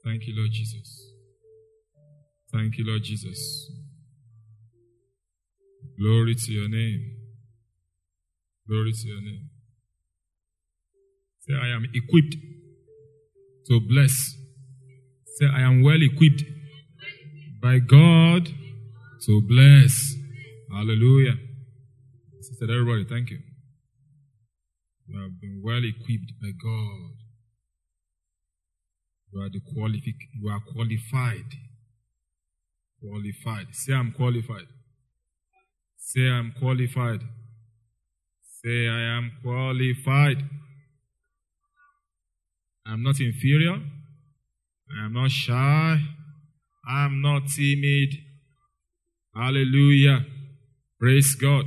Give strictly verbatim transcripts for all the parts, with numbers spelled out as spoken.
Thank you, Lord Jesus. Thank you, Lord Jesus. Glory to your name. Glory to your name. Say, I am equipped to bless. Say, I am well equipped by God to bless. Hallelujah. Sister, everybody, thank you. You have been well equipped by God. You are the qualific. You are qualified. Qualified. Say, I'm qualified. Say, I'm qualified. Say, I am qualified. I'm not inferior. I am not shy. I am not timid. Hallelujah. Praise God.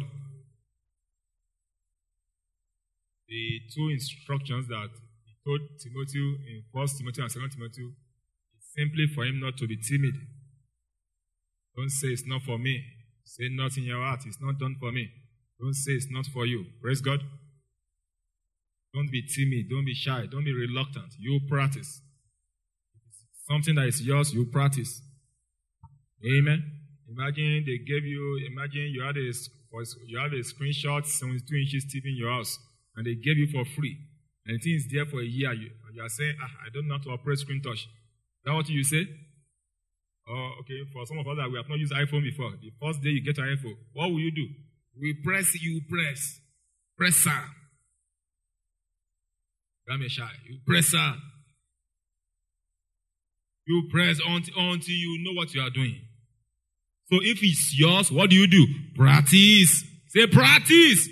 The two instructions that he told Timothy in First Timothy and Second Timothy is simply for him not to be timid. Don't say it's not for me. Say not in your heart. It's not done for me. Don't say it's not for you. Praise God. Don't be timid. Don't be shy. Don't be reluctant. You practice. Something that is yours, you practice. Amen. Imagine they gave you, imagine you had a, you have a screenshot, seventy-two inches T V in your house, and they gave you for free. And the thing is there for a year. You, you are saying, ah, I don't know how to operate screen touch. Is that what you say? Oh, okay. For some of us that we have not used iPhone before, the first day you get an iPhone, what will you do? We press, you press. Press, sir. Don't be shy. You press, sir. You press until, until you know what you are doing. So if it's yours, what do you do? Practice. Say practice.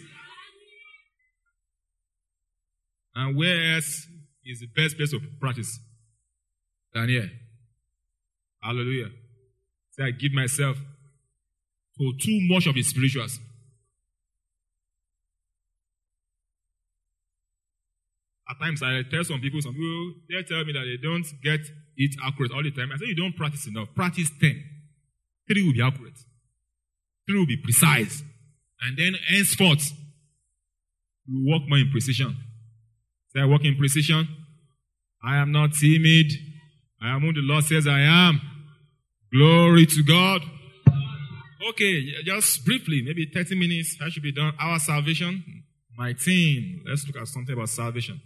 And where else is the best place of practice than here? Hallelujah. Say, I give myself to too much of the spirituals. At times, I tell some people, some people, they tell me that they don't get it accurate all the time. I say, you don't practice enough. Practice ten. Three will be accurate. Three will be precise. And then, henceforth, you walk more in precision. Say, I walk in precision. I am not timid. I am who the Lord says I am. Glory to God. Okay, just briefly, maybe thirty minutes, that should be done. Our salvation, my team. Let's look at something about salvation.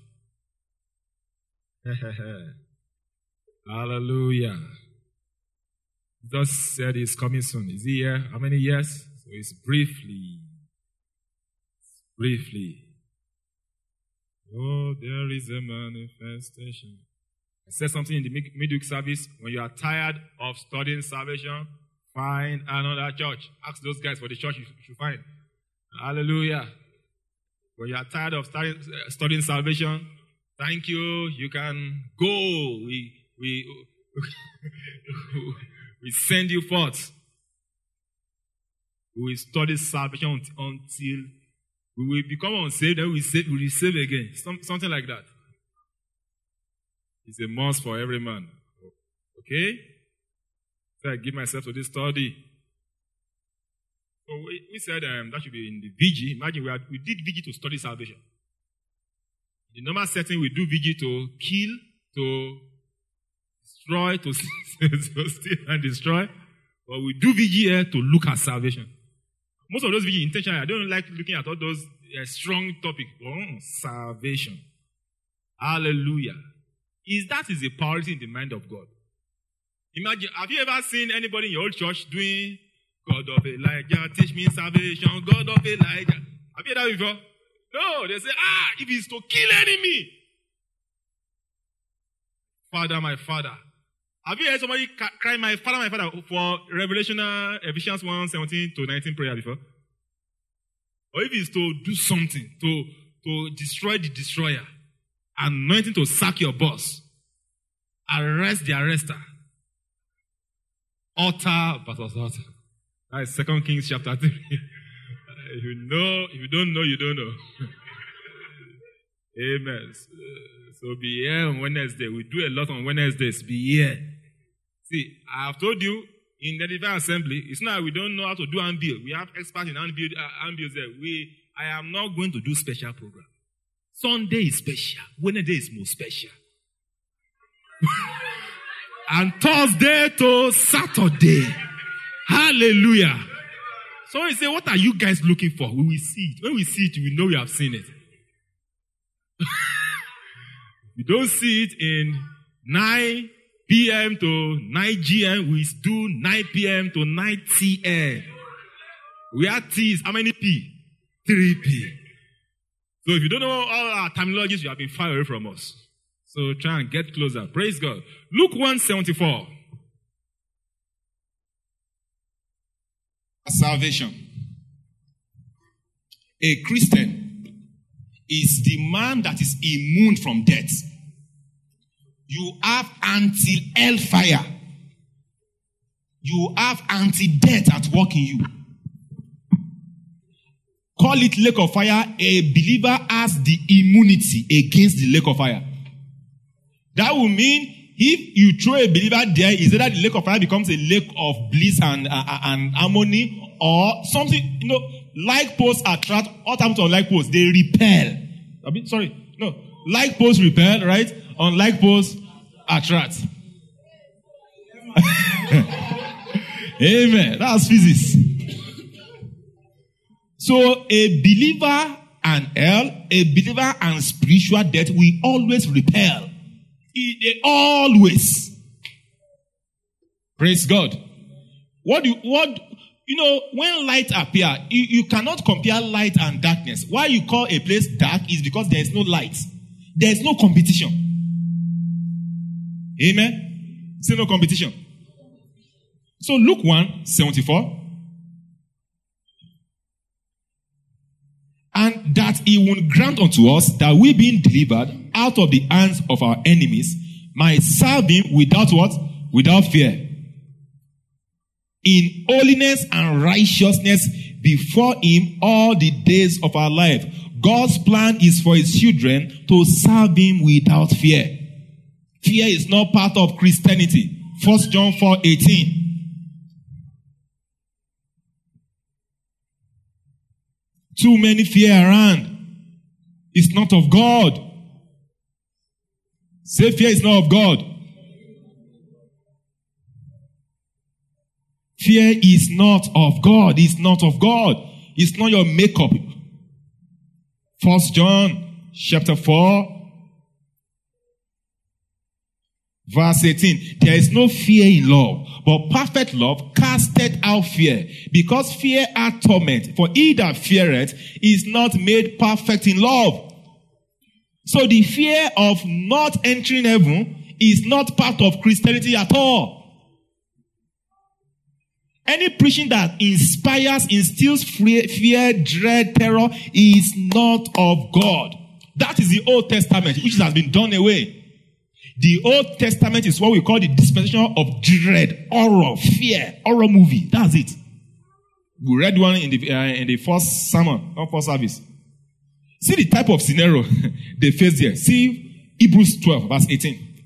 Hallelujah. Jesus said he's coming soon. Is he here? How many years? So it's briefly. Briefly. Oh, there is a manifestation. I said something in the midweek service. When you are tired of studying salvation, find another church. Ask those guys for the church you should find. Hallelujah. When you are tired of studying, studying salvation, thank you. You can go. We we we send you forth. We will study salvation until we will become unsaved. Then we save, we will save again. Some, something like that. It's a must for every man. Okay? So I give myself to this study. So we, we said um, that should be in the V G. Imagine we, had, we did V G to study salvation. In the normal setting, we do V G to kill, to destroy, to, to steal and destroy. But we do V G here to look at salvation. Most of those V G intentionally, I don't like looking at all those uh, strong topics. Oh, salvation. Hallelujah. Is that is a priority in the mind of God? Imagine, have you ever seen anybody in your old church doing God of Elijah, teach me salvation, God of Elijah? Have you heard that before? No, they say, ah, if it's to kill enemy. Father, my father. Have you heard somebody cry, my father, my father, for Revelation, uh, Ephesians one, seventeen to nineteen prayer before? Or if it's to do something, to, to destroy the destroyer, anointing to sack your boss, arrest the arrester, altar versus altar. That is Second Kings chapter three. If you know, if you don't know, you don't know. Amen. So, so be here on Wednesday. We do a lot on Wednesdays. Be here. See, I have told you in the Divine Assembly, it's not that we don't know how to do unbuild. We have experts in unbuild, uh, unbuild there. We, I am not going to do special program. Sunday is special. Wednesday is more special. And Thursday to Saturday. Hallelujah. So he said, what are you guys looking for? We will see it. When we see it, we know we have seen it. We don't see it in nine p.m. to nine g.m. We do nine p.m. to nine t.m. We have T's. How many P? three P. So if you don't know all our terminologies, you have been far away from us. So try and get closer. Praise God. Luke one seventy-four. Salvation. A Christian is the man that is immune from death. You have anti-hellfire. You have anti-death at work in you. Call it lake of fire. A believer has the immunity against the lake of fire. That will mean if you throw a believer there, is either the lake of fire becomes a lake of bliss and, uh, and harmony, or something, you know, like posts attract. What happens to like posts? They repel. I mean, sorry, no. Like posts repel, right? Unlike posts attract. Amen. That's physics. So a believer and hell, a believer and spiritual death, we always repel. They always. Praise God. What do you, what, you know, when light appear, you, you cannot compare light and darkness. Why you call a place dark is because there is no light. There is no competition. Amen. Say no competition. So Luke one seventy-four. And that he will grant unto us that we being delivered out of the hands of our enemies might serve him without what? Without fear. In holiness and righteousness before him all the days of our life. God's plan is for his children to serve him without fear. Fear is not part of Christianity. First John four eighteen. Too many fear around. It's not of God. Say fear is not of God. Fear is not of God. It's not of God. It's not your makeup. First John chapter four. Verse eighteen, there is no fear in love, but perfect love casteth out fear, because fear hath torment. For he that feareth is not made perfect in love. So the fear of not entering heaven is not part of Christianity at all. Any preaching that inspires, instills fear, fear, dread, terror is not of God. That is the Old Testament, which has been done away. The Old Testament is what we call the dispensation of dread, horror, fear, horror movie. That's it. We read one in the uh, in the first sermon, not first service. See the type of scenario they face there. See Hebrews twelve, verse eighteen.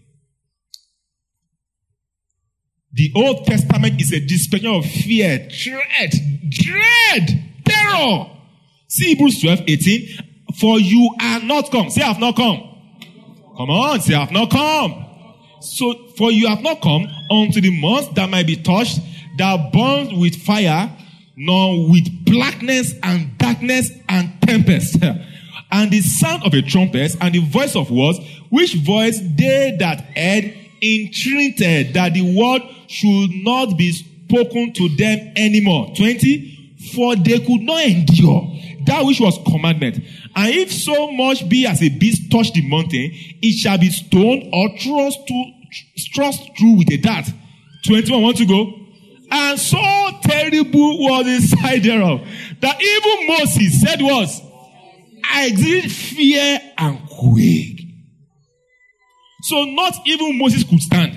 The Old Testament is a dispensation of fear, dread, dread, terror. See Hebrews twelve, eighteen. For you are not come. Say, I have not come. Come on, say, I have not come. So, for you have not come unto the month that might be touched, that burns with fire, nor with blackness and darkness and tempest. And the sound of a trumpet and the voice of words, which voice they that heard entreated that the word should not be spoken to them anymore. twenty. For they could not endure that which was commandment. And if so much be as a beast touch the mountain, it shall be stoned or thrust, to, thrust through with a dart. twenty-one, want to go? And so terrible was the sight thereof, that even Moses said was, I exhibit fear and quake. So not even Moses could stand.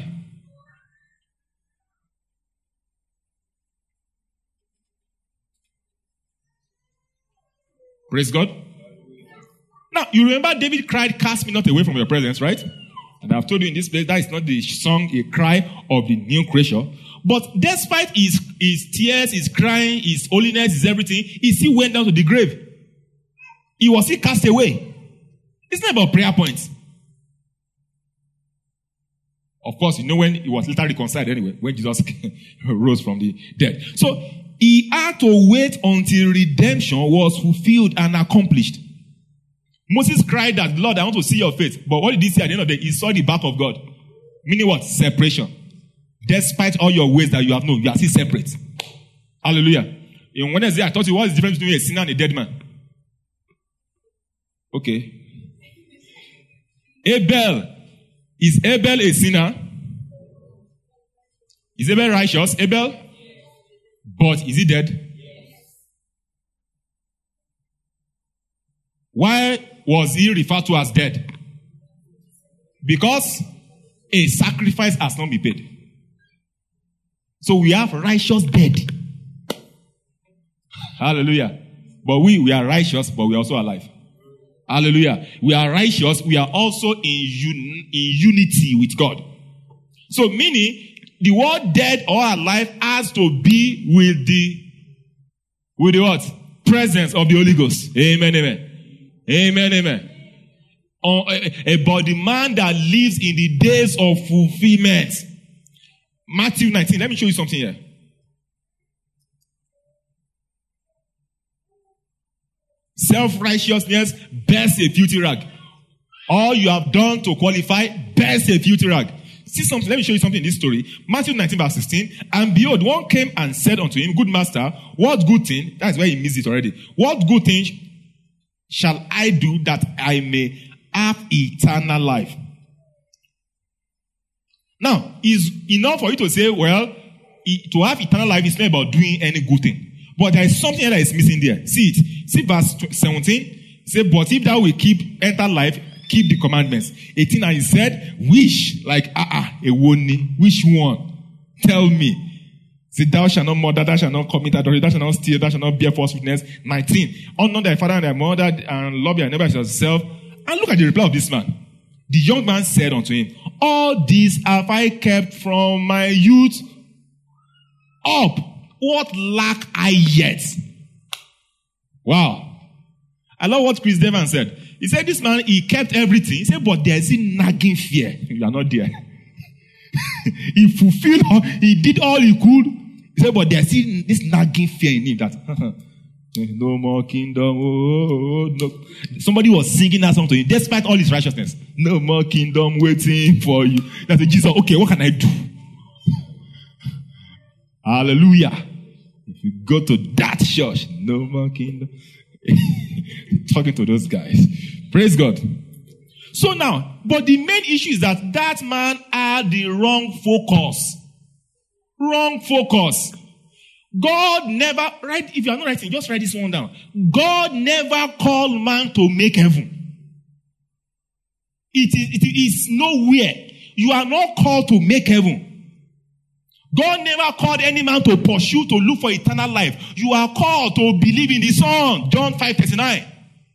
Praise God. Now, you remember David cried, cast me not away from your presence, right? And I've told you in this place, that is not the song, a cry of the new creature. But despite his, his tears, his crying, his holiness, his everything, he still went down to the grave. He was still cast away. It's not about prayer points. Of course, you know when he was later reconciled anyway, when Jesus rose from the dead. So, he had to wait until redemption was fulfilled and accomplished. Moses cried that, Lord, I want to see your face. But what did he say at the end of the day? He saw the back of God. Meaning what? Separation. Despite all your ways that you have known, you are still separate. Hallelujah. In Wednesday, I taught you what is the difference between a sinner and a dead man. Okay. Abel. Is Abel a sinner? Is Abel righteous? Abel? But is he dead? Why was he referred to as dead? Because a sacrifice has not been paid. So we have righteous dead. Hallelujah. But we, we are righteous, but we are also alive. Hallelujah. We are righteous. We are also in, un- in unity with God. So meaning, the word dead or alive has to be with the, with the what? Presence of the Holy Ghost. Amen, amen. Amen, amen. Uh, about the man that lives in the days of fulfillment. Matthew nineteen. Let me show you something here. Self-righteousness bears a filthy rag. All you have done to qualify bears a filthy rag. See something. Let me show you something in this story. Matthew nineteen verse sixteen. And behold, one came and said unto him, Good master, what good thing? That's where he missed it already. What good thing shall I do that I may have eternal life? Now, it's enough for you to say, well, to have eternal life is not about doing any good thing. But there is something that is missing there. See it. See verse seventeen. Say, but if thou will keep enter life, keep the commandments. eighteen, and he said, which, like, ah, ah, a warning. Which one? Tell me. Say, thou shalt not murder, thou shalt not commit adultery, thou shalt not steal, thou shalt not bear false witness. nineteen. Honor thy father and thy mother, and love thy neighbor as yourself. And look at the reply of this man. The young man said unto him, all these have I kept from my youth up. What lack I yet? Wow. I love what Chris Devon said. He said, this man, he kept everything. He said, but there's a nagging fear. You are not there. He fulfilled all, he did all he could. He said, but there's this nagging fear in him that no more kingdom. Oh, no. Somebody was singing that song to him, despite all his righteousness. No more kingdom waiting for you. That's a Jesus. Okay, what can I do? Hallelujah. If you go to that church, no more kingdom. Talking to those guys. Praise God. So now, but the main issue is that that man had the wrong focus. Wrong focus. God never, write, if you are not writing, just write this one down. God never called man to make heaven. It is, it is nowhere. You are not called to make heaven. God never called any man to pursue, to look for eternal life. You are called to believe in the Son. John five thirty-nine.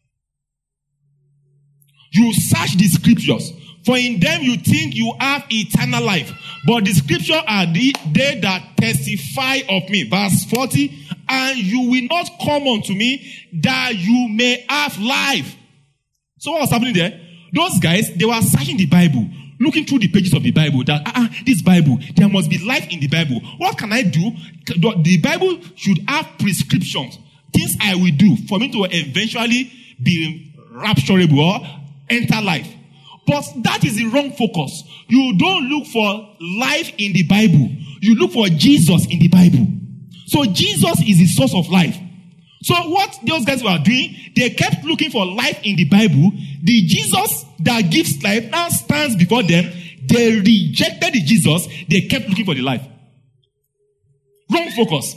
You search the scriptures, for in them you think you have eternal life. But the scripture are the, they that testify of me. Verse forty. And you will not come unto me that you may have life. So what was happening there? Those guys, they were searching the Bible, looking through the pages of the Bible, that, ah, uh, this Bible, there must be life in the Bible. What can I do? The Bible should have prescriptions, things I will do for me to eventually be rapturable or enter life. But that is the wrong focus. You don't look for life in the Bible. You look for Jesus in the Bible. So Jesus is the source of life. So what those guys were doing, they kept looking for life in the Bible. The Jesus that gives life now stands before them. They rejected the Jesus. They kept looking for the life. Wrong focus.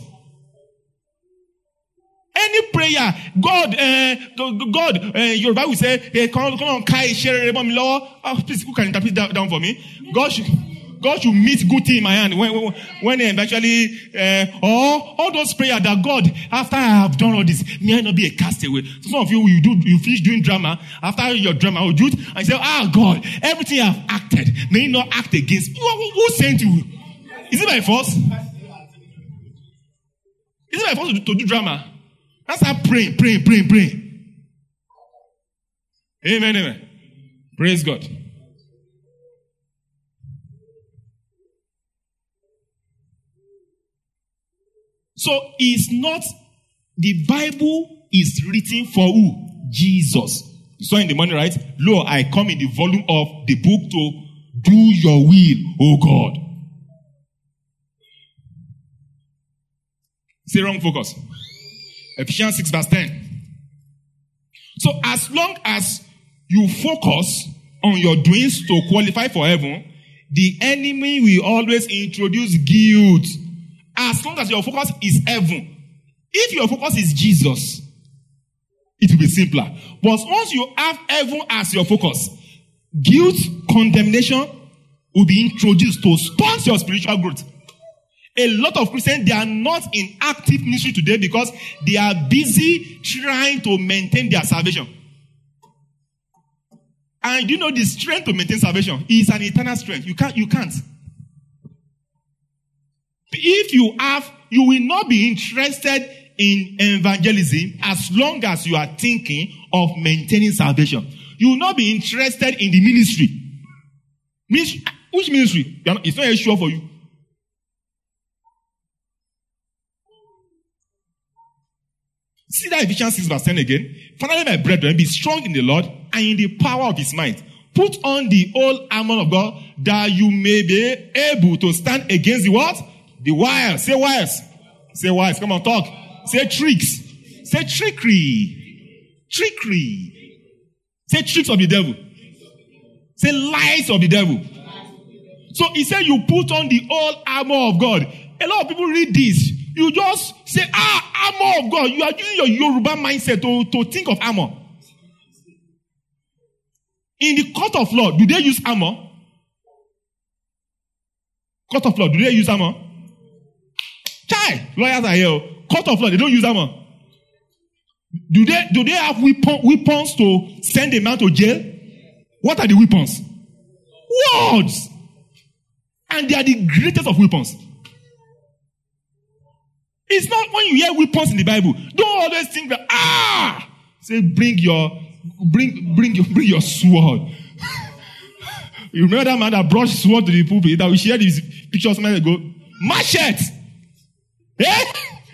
Any prayer, God, uh, God, uh, your Bible will say, hey, come, come on, Kai, share, oh, please, who can interpret that down for me? God should, God should meet good thing in my hand when, when, when eventually, uh, or all those prayers that God, after I have done all this, may I not be a castaway. So some of you, you do, you finish doing drama, after your drama, you do it, and you say, ah, God, everything I have acted, may you not act against me. Who, who sent you? Is it my fault? Is it my fault to, to do drama? That's how praying, praying, praying, praying. Amen, amen. Praise God. So it's not, the Bible is written for who? Jesus. You saw in the morning, right? Lo, I come in the volume of the book to do your will, O God. Say wrong focus. Ephesians six verse ten. So as long as you focus on your doings to qualify for heaven, the enemy will always introduce guilt. As long as your focus is heaven. If your focus is Jesus, it will be simpler. But once you have heaven as your focus, guilt, condemnation will be introduced to stunt your spiritual growth. A lot of Christians, they are not in active ministry today because they are busy trying to maintain their salvation. And you know the strength to maintain salvation is an eternal strength. You can't, you can't. If you have, you will not be interested in evangelism as long as you are thinking of maintaining salvation. You will not be interested in the ministry. Ministry which ministry? It's not a sure for you. See that Ephesians six verse ten again. Finally, my brethren, be strong in the Lord and in the power of his might. Put on the whole armor of God that you may be able to stand against the what? The wiles. Say wiles. Say wiles. Come on, talk. Say tricks. Say trickery. Trickery. Say tricks of the devil. Say lies of the devil. So he said you put on the whole armor of God. A lot of people read this. You just say, ah, armor of God. You are using your Yoruba mindset to, to think of armor. In the court of law, do they use armor? Court of law, do they use armor? Chai, lawyers are here. Court of law, they don't use armor. Do they, do they have weapon, weapons to send a man to jail? What are the weapons? Words. And they are the greatest of weapons. It's not when you hear weapons in the Bible, don't always think that, ah, say bring your, bring, bring your, bring your sword. You remember that man that brought sword to the pulpit that we shared his pictures a minute ago? Machete! Eh?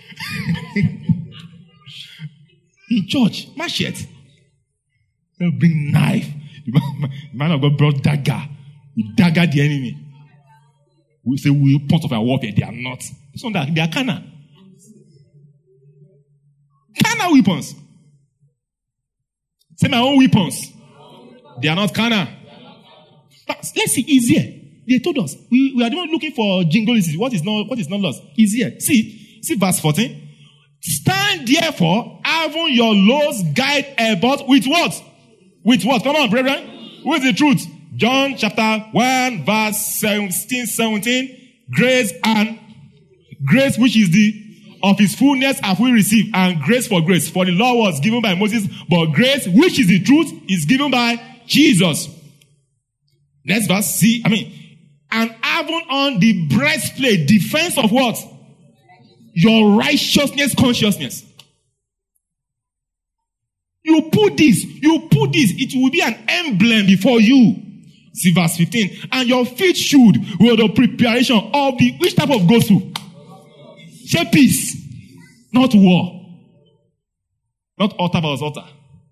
In church, machete. They'll bring knife. The man of God brought dagger. He daggered the enemy. We say we part of our warfare. They are not. It's not that. They are carnal. Carnal weapons. Say my own weapons. They are not carnal. Let's see, easier. They told us. We, we are not looking for jingles. What is not, what is not lost? Easier. See, see verse fourteen. Stand therefore, having your loads guide about with what? With what? Come on, brethren. With the truth. John chapter one, verse sixteen, seventeen. Grace and grace, which is the of his fullness have we received, and grace for grace. For the law was given by Moses, but grace, which is the truth, is given by Jesus. Next verse, see, I mean, and having on the breastplate, defense of what? Your righteousness consciousness. You put this, you put this, it will be an emblem before you. See verse fifteen. And your feet should with the preparation of the, which type of gospel? Say peace, not war. Not altar versus altar.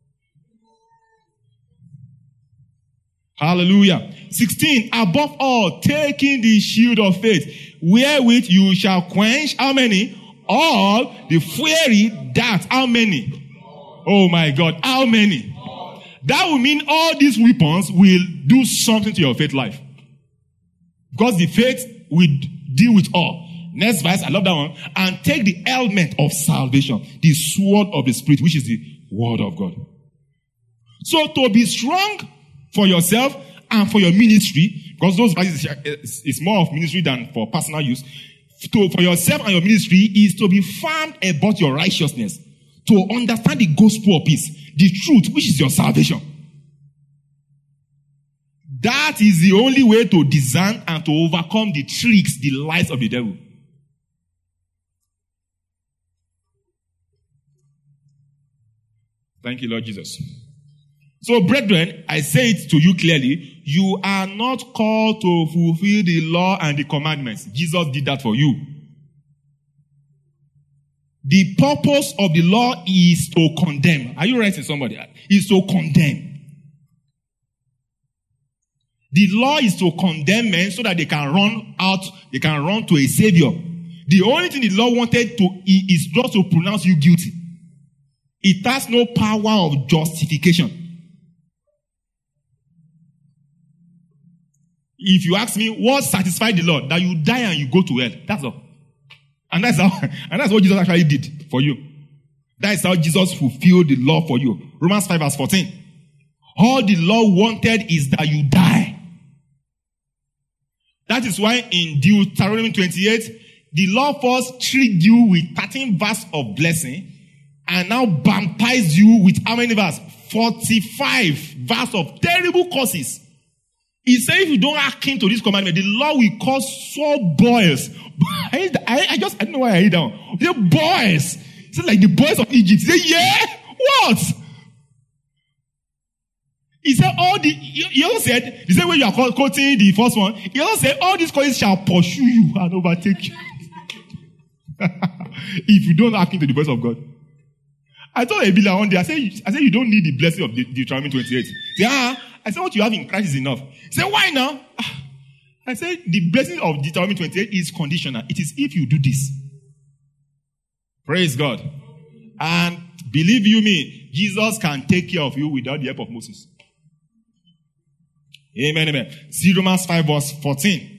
Hallelujah. sixteen. Above all, taking the shield of faith, wherewith you shall quench how many? All the fiery darts. How many? Oh my God. How many? That will mean all these weapons will do something to your faith life. Because the faith will deal with all. Next verse, I love that one. And take the helmet of salvation, the sword of the Spirit, which is the word of God. So to be strong for yourself and for your ministry, because those verses is more of ministry than for personal use. To, for yourself and your ministry is to be firm about your righteousness, to understand the gospel of peace, the truth, which is your salvation. That is the only way to discern and to overcome the tricks, the lies of the devil. Thank you, Lord Jesus. So, brethren, I say it to you clearly, you are not called to fulfill the law and the commandments. Jesus did that for you. The purpose of the law is to condemn. Are you writing somebody? Is to condemn. The law is to condemn men so that they can run out, they can run to a savior. The only thing the law wanted to is just to pronounce you guilty. It has no power of justification. If you ask me, what satisfied the Lord? That you die and you go to hell. That's all. And that's how, and that's what Jesus actually did for you. That is how Jesus fulfilled the law for you. Romans five verse fourteen. All the law wanted is that you die. That is why in Deuteronomy twenty-eight, the law first tricked you with thirteen verses of blessing and now baptized you with how many verses? forty-five verses of terrible curses. He said if you don't hearken to this commandment, the law will cause sore boils. I, I, I just, I don't know why I hate down. He said boys. He said like the boys of Egypt. He said, yeah? What? He said all the, he also said, the same way you are quoting the first one, he also said all these curses shall pursue you and overtake you. If you don't hearken to the voice of God. I told Abila one day, I said, I said you don't need the blessing of Deuteronomy twenty-eight. He said, ah, I said what you have in Christ is enough. He said, why now? I said the blessing of Deuteronomy twenty-eight is conditional. It is if you do this. Praise God. And believe you me, Jesus can take care of you without the help of Moses. Amen, amen. See Romans five verse fourteen.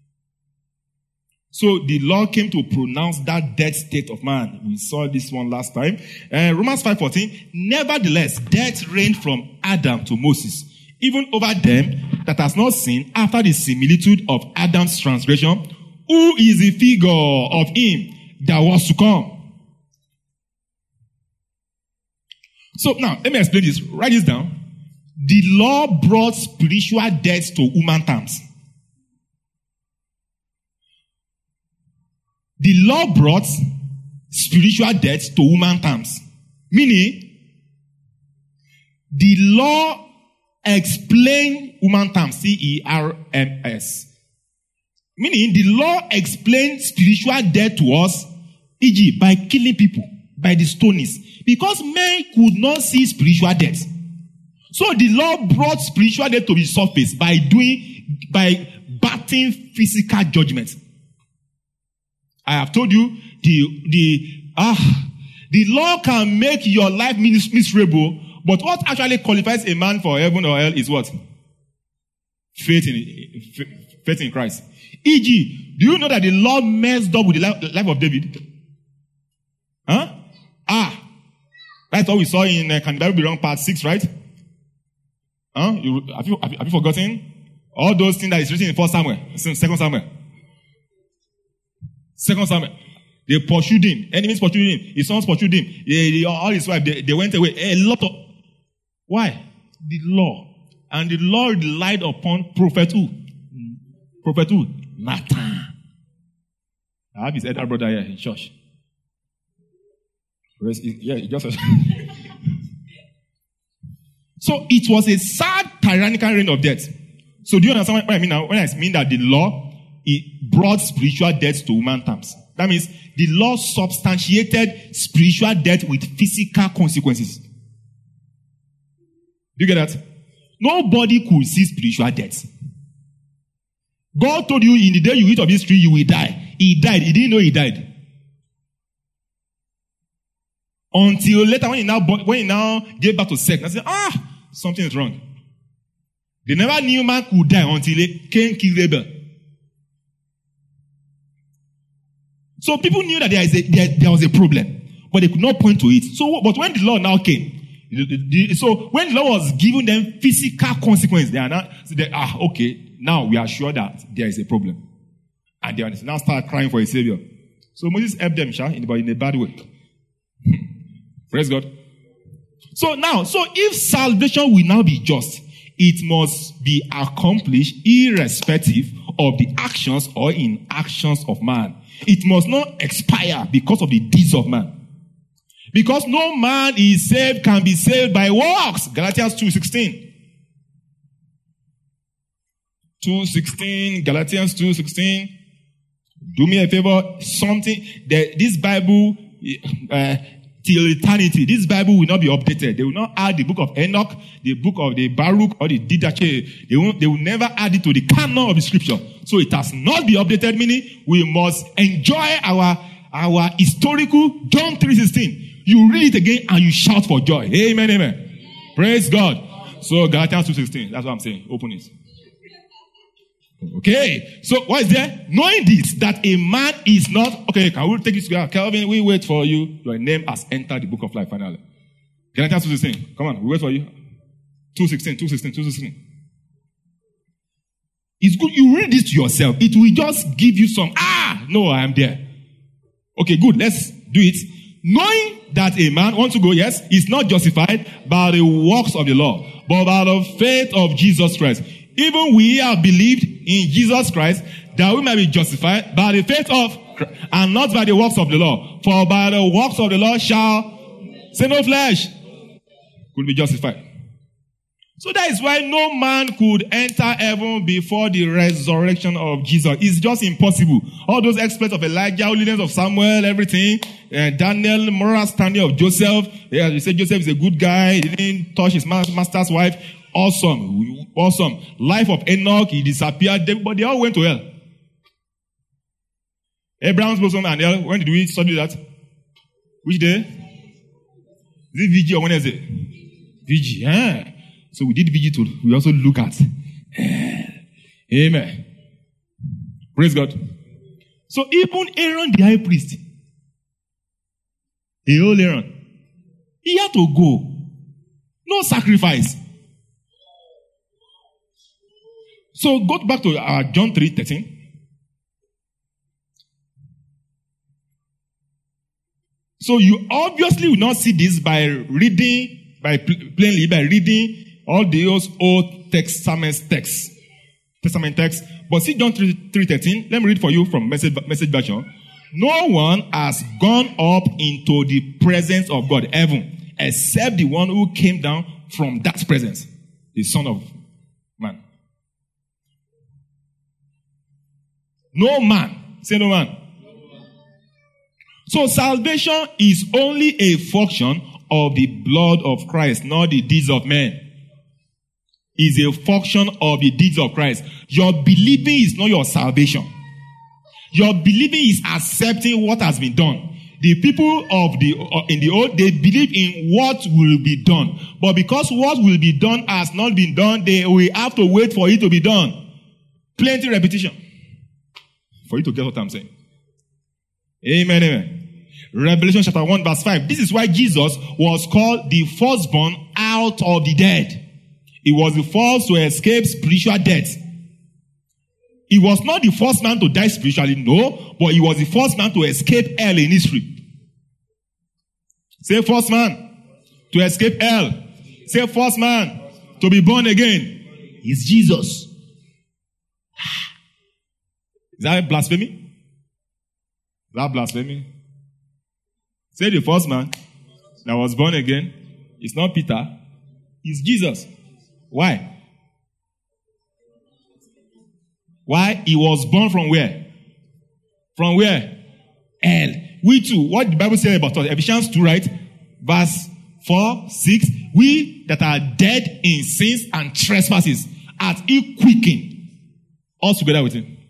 So the law came to pronounce that dead state of man. We saw this one last time. Uh, Romans five fourteen. Nevertheless, death reigned from Adam to Moses, even over them that has not sinned after the similitude of Adam's transgression, who is the figure of him that was to come. So now, let me explain this. Write this down. The law brought spiritual death to human terms. The law brought spiritual death to human terms. Meaning, the law explained human terms. C E R M S. Meaning, the law explained spiritual death to us, for example, by killing people, by the stonings. Because men could not see spiritual death. So the law brought spiritual death to the surface by doing, by battling physical judgment. I have told you, the, the, ah, the law can make your life mis- miserable, but what actually qualifies a man for heaven or hell is what? Faith in, faith in Christ. for example, do you know that the law messed up with the life, the life of David? Huh? Ah, that's what we saw in, uh, Can the Bible Be Wrong, part six, right? Huh? You, have, you, have, you, have you forgotten? All those things that is written in First Samuel, Second Samuel. Second Samuel. They pursued him. Enemies pursued him. His sons pursued him. They, they, all his wife, they, they went away. A lot of... Why? The law. And the law relied upon prophet who? Prophet who? Nathan. I have his elder brother here in church. Yeah, he just... So it was a sad tyrannical reign of death. So do you understand what I mean now? When I mean that the law, it brought spiritual death to human terms. That means the law substantiated spiritual death with physical consequences. Do you get that? Nobody could see spiritual death. God told you in the day you eat of this tree, you will die. He died. He didn't know he died. Until later when he now, when he now gave back to sex, I said, ah, something is wrong. They never knew man could die until Cain killed Abel. So people knew that there, is a, there, there was a problem, but they could not point to it. So, but when the law now came, the, the, the, so when the law was giving them physical consequence, they are now, so they, ah, okay, now we are sure that there is a problem. And they now start crying for a savior. So Moses helped them, sha, in, but in a bad way. Praise God. So now, so if salvation will now be just, it must be accomplished irrespective of the actions or inactions of man. It must not expire because of the deeds of man. Because no man is saved, can be saved by works. Galatians two sixteen. two sixteen, Galatians two sixteen. Do me a favor, something, that this Bible uh, till eternity. This Bible will not be updated. They will not add the book of Enoch, the book of the Baruch, or the Didache. They will, they will never add it to the canon of the scripture. So it has not been updated, meaning we must enjoy our, our historical John three sixteen. You read it again and you shout for joy. Amen, amen. Praise God. So Galatians two sixteen. That's what I'm saying. Open it. Okay. So what is there? Knowing this, that a man is not, okay, can we take it together? Calvin, we wait for you. Your name has entered the book of life finally. Galatians two sixteen. Come on, we wait for you. two sixteen, two sixteen, two sixteen. It's good you read this to yourself. It will just give you some, ah, no, I am there. Okay, good. Let's do it. Knowing that a man wants to go, yes, is not justified by the works of the law, but by the faith of Jesus Christ. Even we have believed in Jesus Christ that we may be justified by the faith of Christ and not by the works of the law. For by the works of the law shall, say no flesh, could be justified. So that is why no man could enter heaven before the resurrection of Jesus. It's just impossible. All those exploits of Elijah, holiness of Samuel, everything, uh, Daniel, moral standing of Joseph. Yeah, you say Joseph is a good guy. He didn't touch his master's wife. Awesome. Awesome. Life of Enoch, he disappeared. But they all went to hell. Abraham's bosom and hell. When did we study that? Which day? Is it V G or Wednesday? V G, yeah. So we did V G too. We also look at. Amen. Praise God. So even Aaron the high priest, the old Aaron, he had to go. No sacrifice. So go back to uh, John three thirteen. So you obviously will not see this by reading, by plainly by reading all those Old Testament texts, Testament texts. But see John three thirteen. Let me read for you from message, message version. No one has gone up into the presence of God, heaven, except the one who came down from that presence, the Son of Man. No man. Say no man. So salvation is only a function of the blood of Christ, not the deeds of men. Is a function of the deeds of Christ. Your believing is not your salvation. Your believing is accepting what has been done. The people of the uh, in the old, they believe in what will be done. But because what will be done has not been done, they will have to wait for it to be done. Plenty repetition. For you to get what I'm saying. Amen, amen. Revelation chapter one verse five. This is why Jesus was called the firstborn out of the dead. He was the first to escape spiritual death. He was not the first man to die spiritually, no, but he was the first man to escape hell in history. Say first man to escape hell. Say first man to be born again. Is Jesus. Is that blasphemy? Is that blasphemy? Say the first man that was born again. It's not Peter. It's Jesus. Why? Why? He was born from where? From where? Hell. We too. What the Bible says about us? Ephesians two, right? Verse four, six. We that are dead in sins and trespasses, as he quickened us together with him.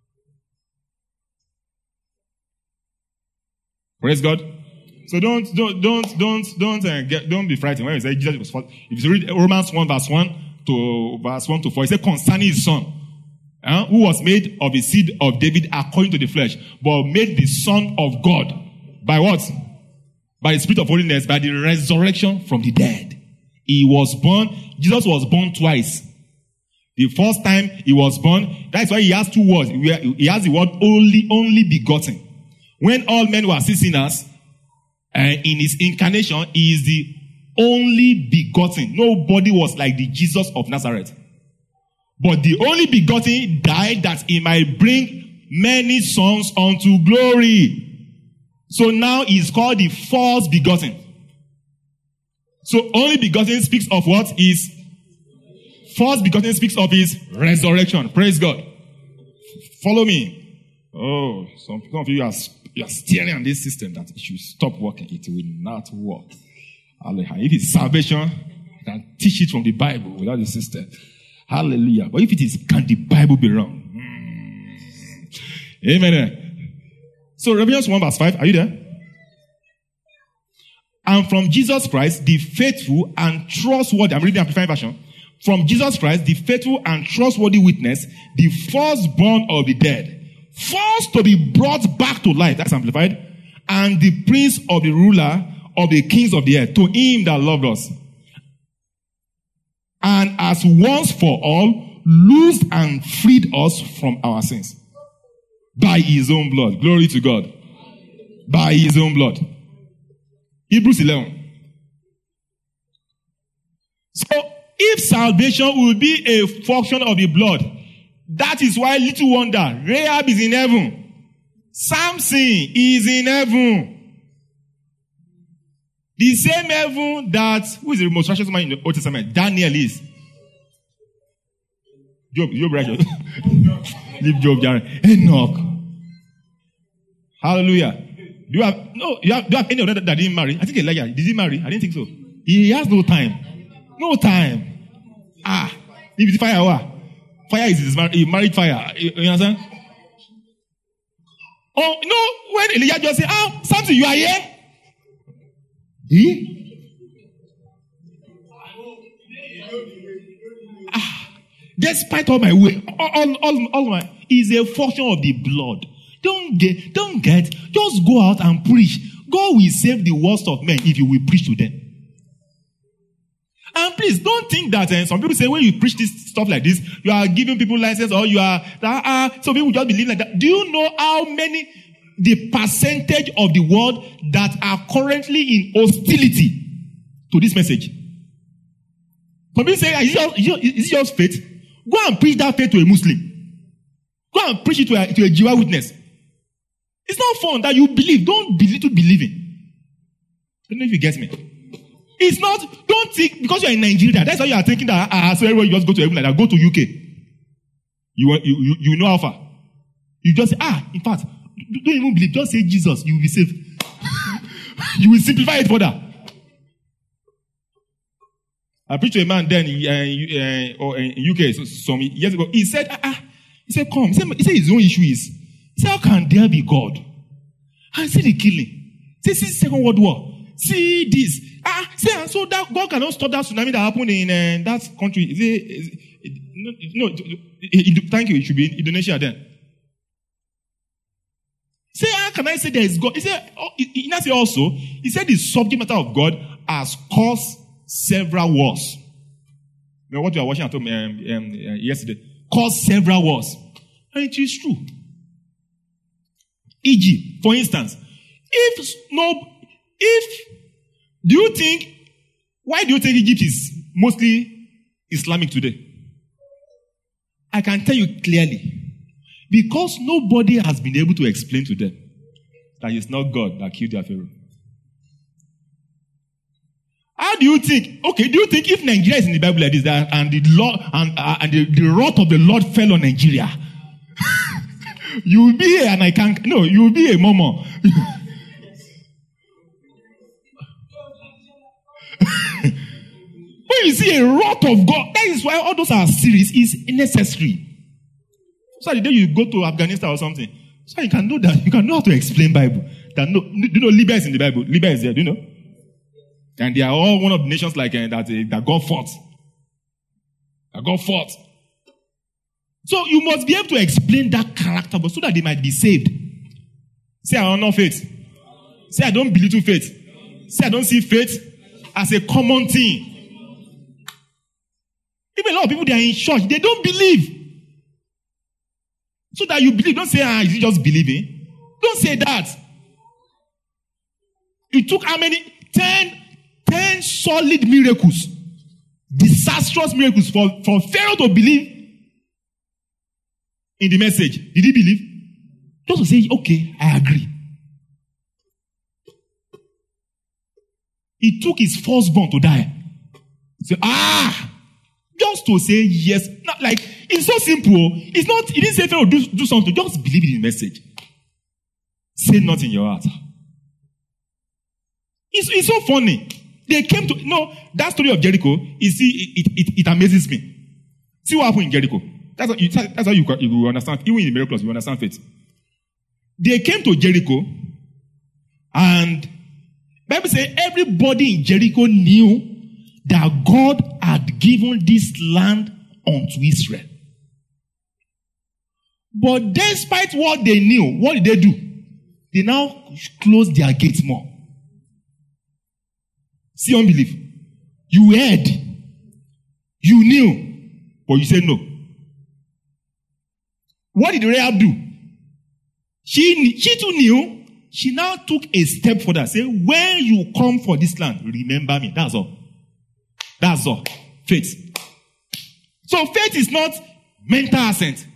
Praise God. So don't, don't, don't, don't, don't, uh, get, don't be frightened when you say Jesus was first. If you read Romans one verse one to verse one to four, it says concerning his son, uh, who was made of the seed of David according to the flesh, but made the Son of God by what? By the Spirit of holiness, by the resurrection from the dead. He was born. Jesus was born twice. The first time he was born, that's why he has two words. He has the word only, only begotten. When all men were still sinners, uh, in his incarnation, he is the only begotten. Nobody was like the Jesus of Nazareth. But the only begotten died that he might bring many sons unto glory. So now he is called the first begotten. So only begotten speaks of what is first begotten speaks of his resurrection. Praise God. Follow me. Oh, some, some of you are you are steering on this system that it should stop working. It will not work. Hallelujah. If it's salvation, you can teach it from the Bible without the system. Hallelujah. But if it is, can the Bible be wrong? Mm. Amen. So Revelation one verse five, are you there? And from Jesus Christ, the faithful and trustworthy, I'm reading the Amplified Version. From Jesus Christ, the faithful and trustworthy witness, the firstborn of the dead, first to be brought back to life, that's Amplified, and the prince of the ruler of the kings of the earth, to him that loved us, and as once for all, loosed and freed us from our sins. By his own blood. Glory to God. By his own blood. Hebrews eleven. So, if salvation will be a function of the blood, that is why, little wonder, Rahab is in heaven. Samson is in heaven. The same heaven that, who is the most righteous man in the Old Testament? Daniel is. Job, Job righteous. Leave Job, Jared. Enoch. Hallelujah. Do you have, no, you have, do you have any of that that didn't marry? I think Elijah, did he marry? I didn't think so. He has no time. No time. Ah, if it's fire, what? Fire is his mar- married fire. You, you understand? Oh, no, when Elijah just said, ah, Samson, you are here? He? Ah, despite all my way, all, all, all my, is a function of the blood. Don't get, don't get, just go out and preach. God will save the worst of men if you will preach to them. And please, don't think that uh, some people say when you preach this stuff like this, you are giving people license or you are, uh, uh, some people just believe like that. Do you know how many, the percentage of the world that are currently in hostility to this message? Some people say, is it just, is it just faith? Go and preach that faith to a Muslim. Go and preach it to a, to a Jehovah's Witness. It's not fun that you believe. Don't believe to believing. I don't know if you get me. It's not, don't think, because you're in Nigeria, that's why you are thinking that, ah, so everyone you just go to heaven like that, go to U K. You, you, you, you know how far. You just say, ah, in fact, don't even believe, just say Jesus, you will be saved. You will simplify it further. I preached to a man then in, uh, uh, in U K some years ago. He said, ah, ah, he said, come. He said, he said his own issue is, he said, how can there be God? And see the killing. See, see the Second World War. See this. Ah, see, so that God cannot stop that tsunami that happened in uh, that country. Is it, is it, no, no it, it, thank you. It should be in Indonesia then. Say, how can I say there is God? He said, oh, he, he said also, he said the subject matter of God has caused several wars. You know what you are watching at home um, um, uh, yesterday? Caused several wars. And it is true. for example, for instance, if no, if, do you think, why do you think Egypt is mostly Islamic today? I can tell you clearly. Because nobody has been able to explain to them that it's not God that killed their Pharaoh. How do you think? Okay, do you think if Nigeria is in the Bible like this, that, and the Lord and, uh, and the, the wrath of the Lord fell on Nigeria, you will be here and I can't. No, you will be a murmur. When you see a wrath of God, that is why all those are series is necessary. So the day you go to Afghanistan or something, so you can know that you can know how to explain Bible. That no, you know Libya is in the Bible. Libya is there, do you know? And they are all one of the nations like uh, that uh, that God fought. That God fought. So you must be able to explain that character, but so that they might be saved. Say I honor faith. Say I don't belittle faith. Say I don't see faith as a common thing. Even a lot of people, they are in church, they don't believe. So that you believe, don't say, ah, is it just believing? Don't say that. It took how many? Ten, ten solid miracles. Disastrous miracles for, for Pharaoh to believe in the message. Did he believe? Just to say, okay, I agree. He took his firstborn to die. He said, ah! Just to say yes. Not like, it's so simple. It's not, he didn't say Pharaoh do, do something. Just believe in the message. say not in your heart. It's, it's so funny. They came to, no, that story of Jericho, you see, it, it, it amazes me. See what happened in Jericho. That's how you, that's how you, you understand, even in the miracles, you understand faith. They came to Jericho, and Bible says everybody in Jericho knew that God had given this land unto Israel. But despite what they knew, what did they do? They now closed their gates more. See unbelief. You heard. You knew. But you said no. What did Rahab do? She, she too knew. She now took a step further. Say, when you come for this land, remember me. That's all. That's all. Faith. So faith is not mental assent.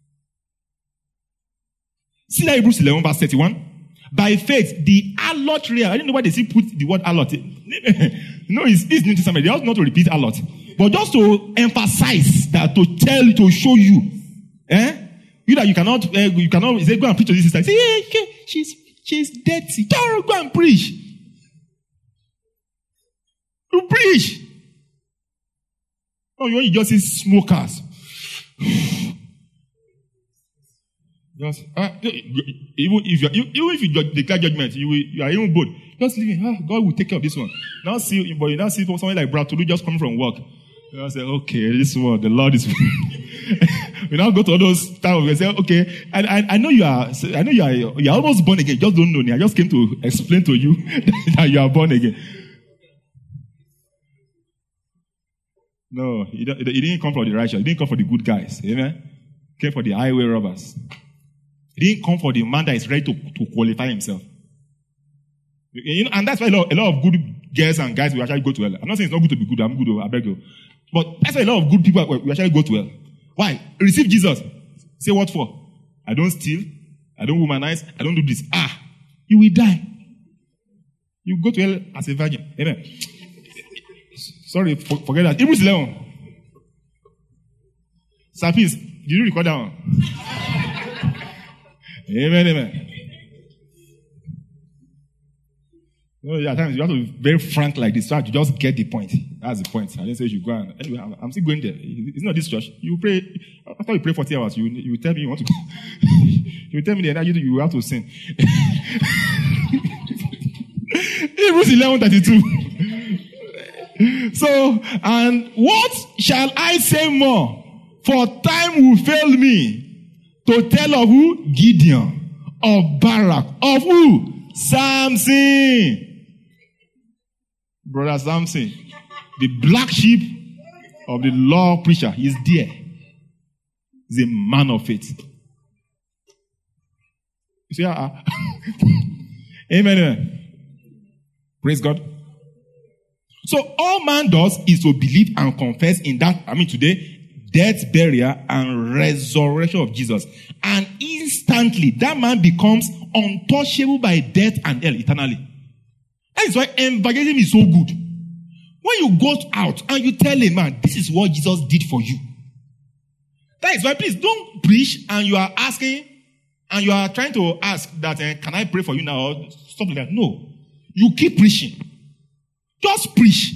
See that Hebrews eleven verse thirty-one. By faith, the allot real. I don't know why they still put the word allot. No, it's, it's New Testament. They also not to repeat allot. But just to emphasize that, to tell, to show you. Eh? You that you cannot, uh, you cannot say, go and preach to this sister. Say, hey, hey, she's, she's dirty. Go and preach. You preach. Oh, you just see smokers. Just, uh, even if you even if you declare judgment, you will, you are even bold. Just leave it. Ah, God will take care of this one. Now see, but you now see someone like Brad Tolu just coming from work. You say, okay, this one, the Lord is. We now go to all those times and say, okay, and I, I know you are, I know you are, you are almost born again. Just don't know me. I just came to explain to you that you are born again. No, he, he didn't come for the righteous. He didn't come for the good guys. Amen. He came for the highway robbers. He didn't come for the man that is ready to, to qualify himself. You know, and that's why a lot, a lot of good girls and guys will actually go to hell. I'm not saying it's not good to be good. I'm good. I beg you. But that's why a lot of good people will actually go to hell. Why? Receive Jesus. Say what for? I don't steal. I don't womanize. I don't do this. Ah, you will die. You go to hell as a virgin. Amen. Sorry, for, forget that. Hebrews eleven. Sapis, did you record that one? Amen, amen. No, yeah, at times you have to be very frank like this, so you just get the point. That's the point. I didn't say you should go and anyway. I'm, I'm still going there. It's not this church. You pray after you pray forty hours. You you tell me you want to. You tell me that you you have to sin. Hebrews eleven thirty-two. So, and what shall I say more? For time will fail me to tell of who? Gideon, of Barak, of who? Samson. Brother Samson, the black sheep of the law preacher, is there. He's a man of faith. You see, uh, amen, amen. Praise God. So all man does is to believe and confess in that, I mean today, death, burial, and resurrection of Jesus. And instantly, that man becomes untouchable by death and hell eternally. That is why evangelism is so good. When you go out and you tell a man, this is what Jesus did for you. That is why, please don't preach and you are asking, and you are trying to ask that, uh, can I pray for you now? Or stuff like that. No. You keep preaching. Just preach.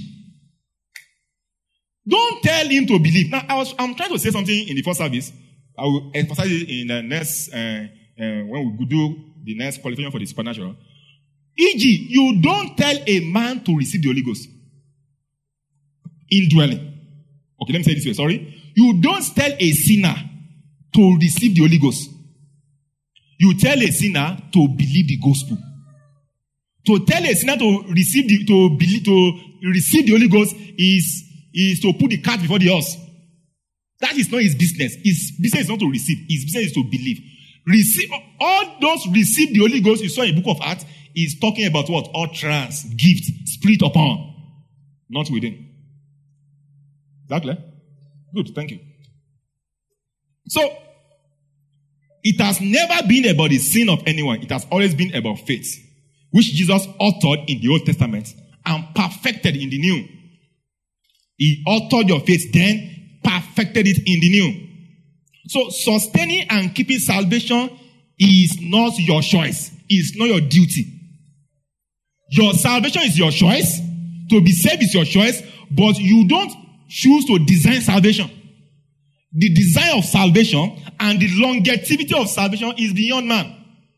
Don't tell him to believe. Now, I was, I'm trying to say something in the first service. I will emphasize it in the next, uh, uh, when we do the next qualification for the supernatural. for example, you don't tell a man to receive the Holy Ghost. Indwelling. Okay, let me say it this way, sorry. You don't tell a sinner to receive the Holy Ghost. You tell a sinner to believe the gospel. To tell a sinner to receive the, to believe, to receive the Holy Ghost is, is to put the cart before the horse. That is not his business. His business is not to receive. His business is to believe. Receive, all those receive the Holy Ghost you saw in the book of Acts is talking about what? Utterance, gift, spirit upon. Not within. Is that clear? Good, thank you. So, it has never been about the sin of anyone. It has always been about faith, which Jesus authored in the Old Testament and perfected in the New. He authored your faith, then perfected it in the New. So, sustaining and keeping salvation is not your choice. is not your duty. Your salvation is your choice. To be saved is your choice, but you don't choose to design salvation. The design of salvation and the longevity of salvation is beyond man.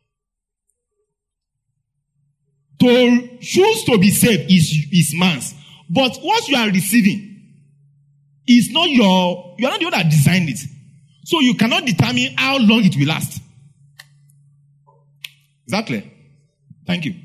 To choose to be saved is, is man's. But what you are receiving is not your, you are not the one that designed it. So you cannot determine how long it will last. Is that clear? Thank you.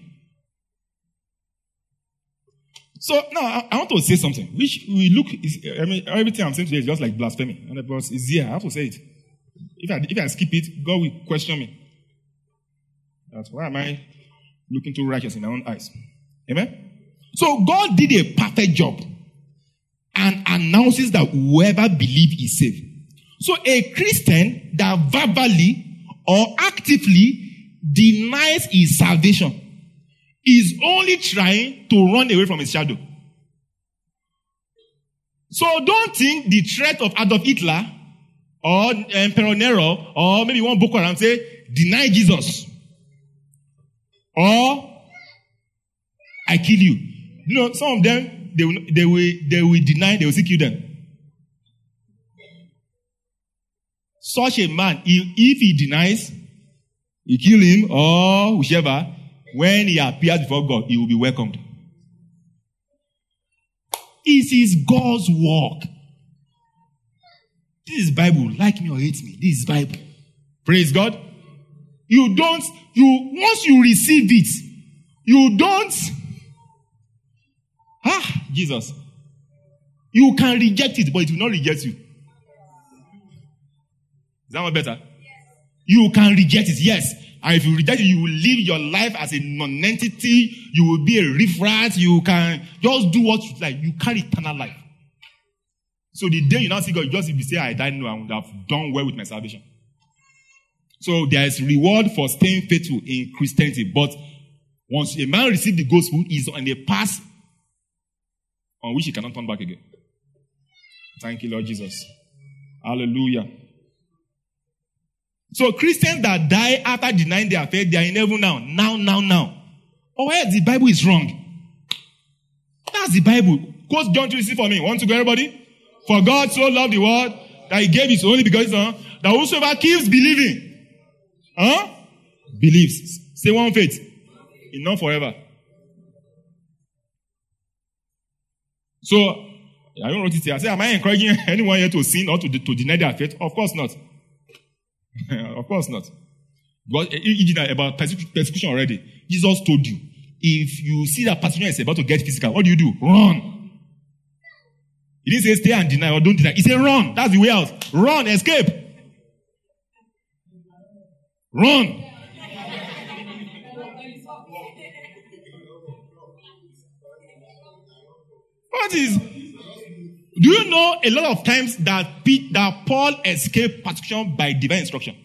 So now I, I want to say something, which we look, is, I mean, everything I'm saying today is just like blasphemy. And because it's here, I have to say it. If I, if I skip it, God will question me. That's why am I looking too righteous in my own eyes? Amen? So God did a perfect job and announces that whoever believes is saved. So a Christian that verbally or actively denies his salvation is only trying to run away from his shadow. So don't think the threat of Adolf Hitler or Emperor Nero or maybe one Boko Haram say, deny Jesus. Or I kill you. You know, some of them, they will, they will, they will deny, they will still kill them. Such a man, if he denies, you kill him or whichever, when he appears before God, he will be welcomed. It is God's work. This is Bible. Like me or hate me, this is Bible. Praise God. You don't, you, once you receive it, you don't, ah, Jesus. You can reject it, but it will not reject you. Is that one better? You can reject it, yes. And if you reject it, you will live your life as a non-entity. You will be a riffraff. You can just do what you like. You carry eternal life. So the day you now see God, you just if you say, I died, no, I would have done well with my salvation. So there is reward for staying faithful in Christianity. But once a man receives the gospel, he's on a path on which he cannot turn back again. Thank you, Lord Jesus. Hallelujah. So Christians that die after denying their faith, they are in heaven now. Now, now, now. Oh, yeah, the Bible is wrong. That's the Bible. Quote John three six for me. Want to go, everybody? For God so loved the world that he gave his only begotten Son, that whosoever keeps believing, huh? Believes. Say one faith. Enough forever. So, I don't write it here. I say, am I encouraging anyone here to sin or to, to deny their faith? Of course not. Of course not. Because you did about persecution already. Jesus told you, if you see that persecution is about to get physical, what do you do? Run. He didn't say stay and deny or don't deny. He said run. That's the way out. Run, escape. Run. What is... Do you know a lot of times that, Pete, that Paul escaped persecution by divine instruction?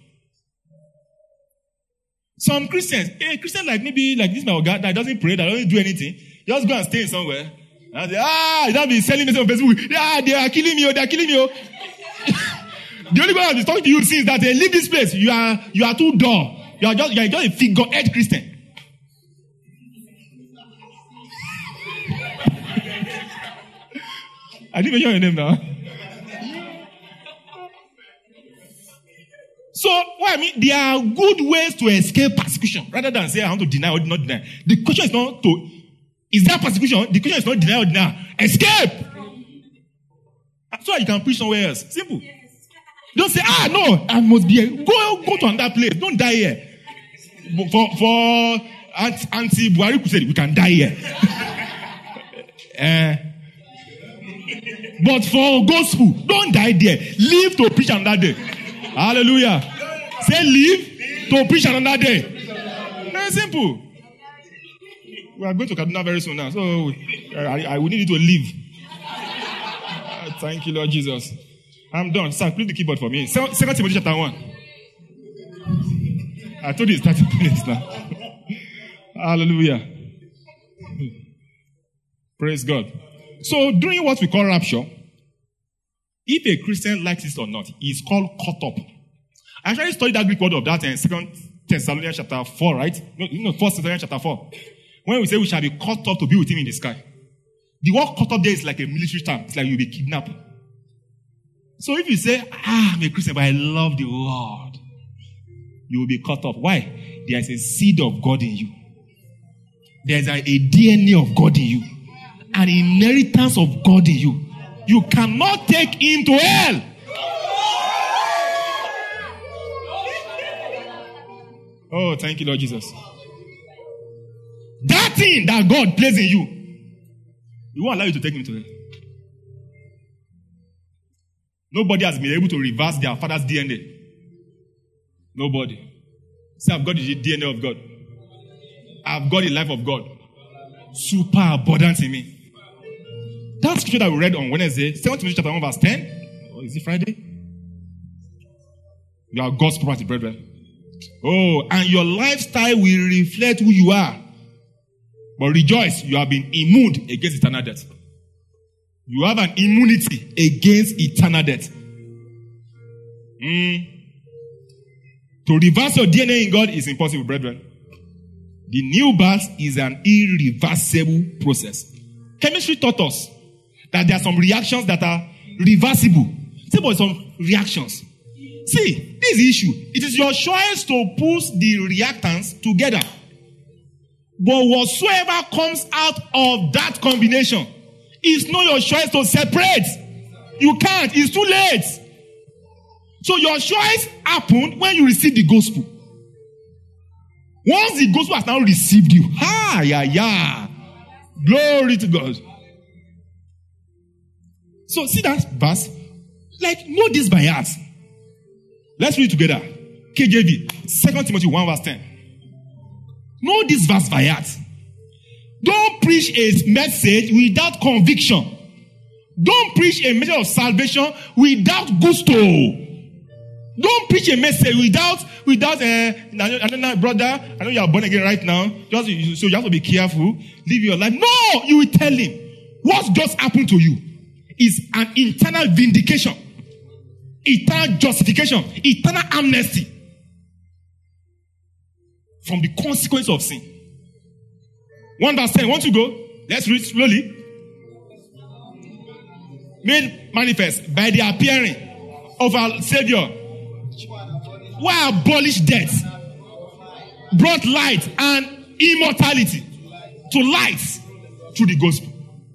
Some Christians, a Christian like maybe like this my God that doesn't pray, that doesn't do anything, just go and stay somewhere. And say, ah, you don't be selling me on Facebook. Yeah, they are killing me, they are killing me. The only God that is talking to you since that they leave this place. You are you are too dull. You are just you are just a figurehead Christian. I didn't mention your name now. So, what I mean, there are good ways to escape persecution rather than say, I want to deny or not deny. The question is not to, is there persecution? The question is not deny or deny. Escape! So you can preach somewhere else. Simple. Don't say, ah, no, I must be here. Go, go to another place. Don't die here. For, for anti-Buhari crusade, we can die here. uh, But for gospel, don't die there. Live to preach another day. Hallelujah. Say live to preach another day. Very simple. We are going to Kaduna very soon now. So I, I will need you to live. Thank you, Lord Jesus. I'm done. Sir, please the keyboard for me. Second Timothy chapter one. I told you it's thirty minutes now. Hallelujah. Praise God. So, during what we call rapture, if a Christian likes it or not, it's called caught up. I actually studied that Greek word of that in Second Thessalonians chapter four, right? No, no, First Thessalonians chapter four. When we say we shall be caught up to be with him in the sky. The word caught up there is like a military term. It's like you'll be kidnapped. So if you say, ah, I'm a Christian, but I love the Lord, you will be caught up. Why? There is a seed of God in you. There's a, a D N A of God in you. An inheritance of God in you. You cannot take him to hell. Oh, thank you, Lord Jesus. That thing that God places in you, he won't allow you to take him to hell. Nobody has been able to reverse their father's D N A. Nobody. Say, I've got the D N A of God. I've got the life of God. Super abundant in me. That scripture that we read on Wednesday, Second Timothy chapter one verse ten. Or is it Friday? You are God's property, brethren. Oh, and your lifestyle will reflect who you are. But rejoice, you have been immune against eternal death. You have an immunity against eternal death. Mm. To reverse your D N A in God is impossible, brethren. The new birth is an irreversible process. Chemistry taught us that there are some reactions that are reversible. Say about some reactions. See, this is the issue. It is your choice to push the reactants together. But whatsoever comes out of that combination, it's not your choice to separate. You can't. It's too late. So your choice happened when you received the gospel. Once the gospel has now received you, ha, yeah, yeah. Glory to God. So see that verse? Like, know this by heart. Let's read it together. K J V, Second Timothy one verse ten. Know this verse by heart. Don't preach a message without conviction. Don't preach a message of salvation without gusto. Don't preach a message without, without, uh, I don't know, brother, I know you are born again right now. Just, so you have to be careful. Live your life. No, you will tell him. What just happened to you is an internal vindication, eternal justification, eternal amnesty from the consequence of sin. One verse ten. Want to go? Let's read slowly. Made manifest by the appearing of our Savior, who abolished death, brought light and immortality to light through the gospel.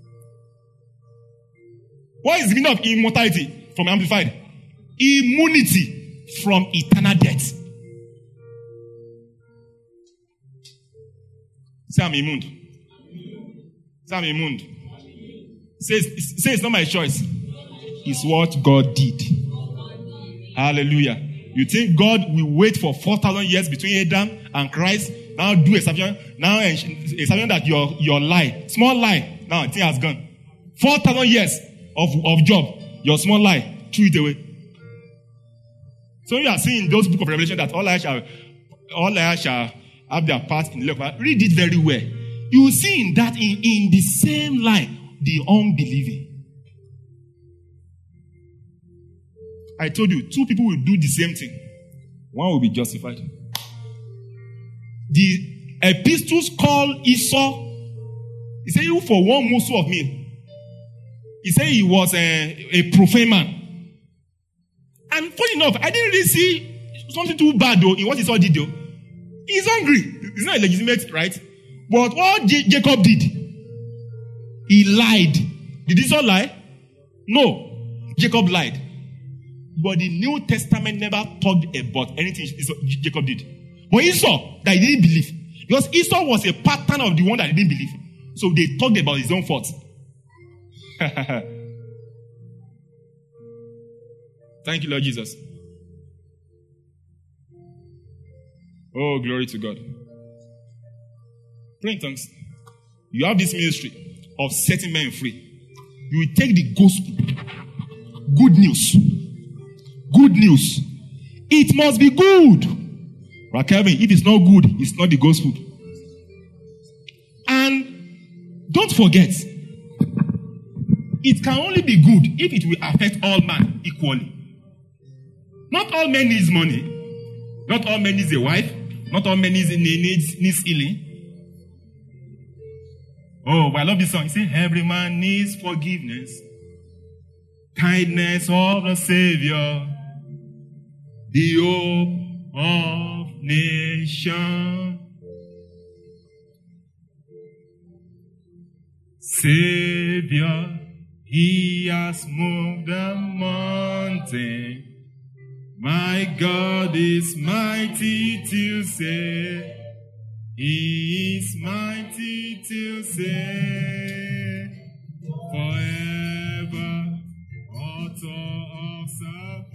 What is the meaning of immortality from Amplified? Immunity from eternal death. Say I'm immune. Say I'm immune. Say, say it's not my choice. It's what God did. Hallelujah. You think God will wait for four thousand years between Adam and Christ? Now do a salvation. Now a salvation that your, your lie, small lie, now the thing has gone. four thousand years of, of job, your small lie, threw it away. So you are seeing in those book of Revelation that all liars shall, all liars shall have their part in the lake. Read it very well. You will see in that, in, in the same line, the unbelieving. I told you, two people will do the same thing. One will be justified. The epistles call Esau, he said, you for one morsel of meal. He said he was a, a profane man. And funny enough, I didn't really see something too bad though in what Esau did though. He's hungry. It's not legitimate, right? But what J- Jacob did, he lied. Did Esau lie? No. Jacob lied. But the New Testament never talked about anything Jacob did. But Esau, that he didn't believe. Because Esau was a pattern of the one that he didn't believe. So they talked about his own faults. Thank you, Lord Jesus. Oh, glory to God. Pray in tongues. You have this ministry of setting men free. You will take the gospel. Good news. Good news. It must be good. Right, Kevin? If it's not good, it's not the gospel. And don't forget, it can only be good if it will affect all men equally. Not all men need money. Not all men need a wife. Not all men needs, needs, needs healing. Oh, but I love this song. You say, every man needs forgiveness, kindness of the Savior, the hope of nation. Savior, he has moved the mountain. My God is mighty to save. He is mighty to save. Forever, author of salvation.